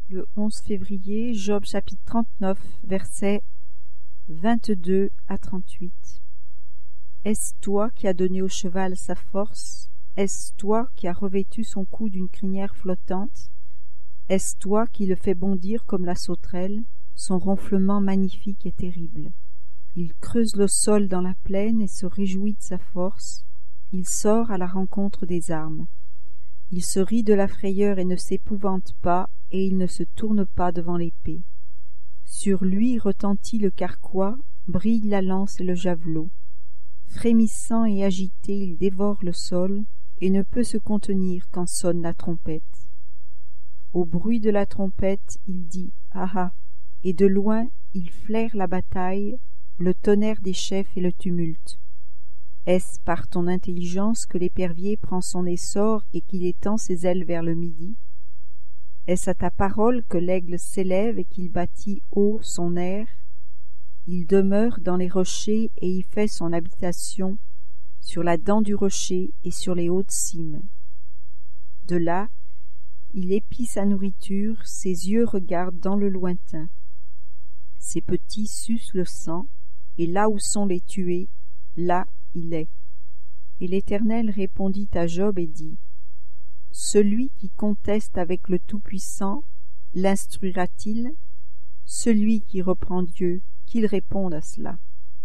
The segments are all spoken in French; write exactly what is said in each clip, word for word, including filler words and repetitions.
Le onze février, Job chapitre trente-neuf, versets vingt-deux à trente-huit. Est-ce toi qui as donné au cheval sa force? Est-ce toi qui as revêtu son cou d'une crinière flottante? Est-ce toi qui le fais bondir comme la sauterelle? Son ronflement magnifique et terrible. Il creuse le sol dans la plaine et se réjouit de sa force. Il sort à la rencontre des armes. Il se rit de la frayeur et ne s'épouvante pas, et il ne se tourne pas devant l'épée. Sur lui retentit le carquois, brille la lance et le javelot. Frémissant et agité, il dévore le sol, et ne peut se contenir quand sonne la trompette. Au bruit de la trompette, il dit « Ah ah !» et de loin, il flaire la bataille, le tonnerre des chefs et le tumulte. Est-ce par ton intelligence que l'épervier prend son essor et qu'il étend ses ailes vers le midi? Est-ce à ta parole que l'aigle s'élève et qu'il bâtit haut son aire? Il demeure dans les rochers et y fait son habitation, sur la dent du rocher et sur les hautes cimes. De là, il épie sa nourriture, ses yeux regardent dans le lointain. Ses petits sucent le sang, et là où sont les tués, là il est. Et l'Éternel répondit à Job et dit : Celui qui conteste avec le Tout-Puissant, l'instruira-t-il? Celui qui reprend Dieu, qu'il réponde à cela.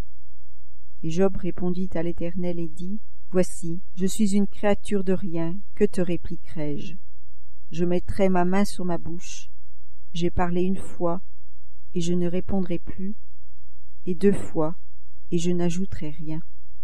Et Job répondit à l'Éternel et dit : Voici, je suis une créature de rien, que te répliquerai-je? Je mettrai ma main sur ma bouche. J'ai parlé une fois, et je ne répondrai plus, et deux fois, et je n'ajouterai rien.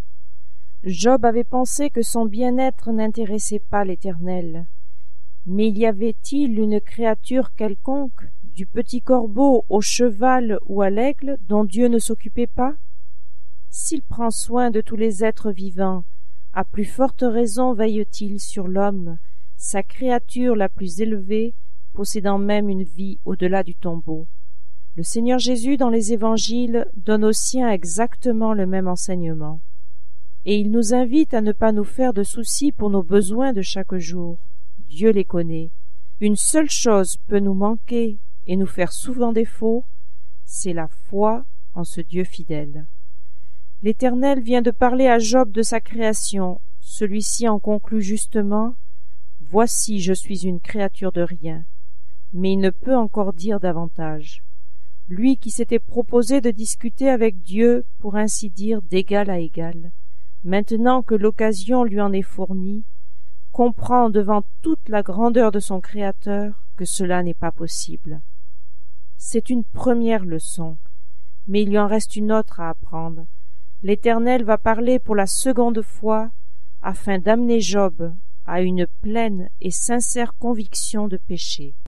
Job avait pensé que son bien-être n'intéressait pas l'Éternel. Mais y avait-il une créature quelconque, du petit corbeau au cheval ou à l'aigle, dont Dieu ne s'occupait pas? S'il prend soin de tous les êtres vivants, à plus forte raison veille-t-il sur l'homme, sa créature la plus élevée, possédant même une vie au-delà du tombeau. Le Seigneur Jésus, dans les évangiles, donne aux siens exactement le même enseignement. Et il nous invite à ne pas nous faire de soucis pour nos besoins de chaque jour. Dieu les connaît. Une seule chose peut nous manquer et nous faire souvent défaut, c'est la foi en ce Dieu fidèle. L'Éternel vient de parler à Job de sa création. Celui-ci en conclut justement : Voici, je suis une créature de rien. Mais il ne peut encore dire davantage. Lui qui s'était proposé de discuter avec Dieu, pour ainsi dire, d'égal à égal, maintenant que l'occasion lui en est fournie, comprend devant toute la grandeur de son Créateur que cela n'est pas possible. C'est une première leçon, mais il y en reste une autre à apprendre. L'Éternel va parler pour la seconde fois afin d'amener Job à une pleine et sincère conviction de péché.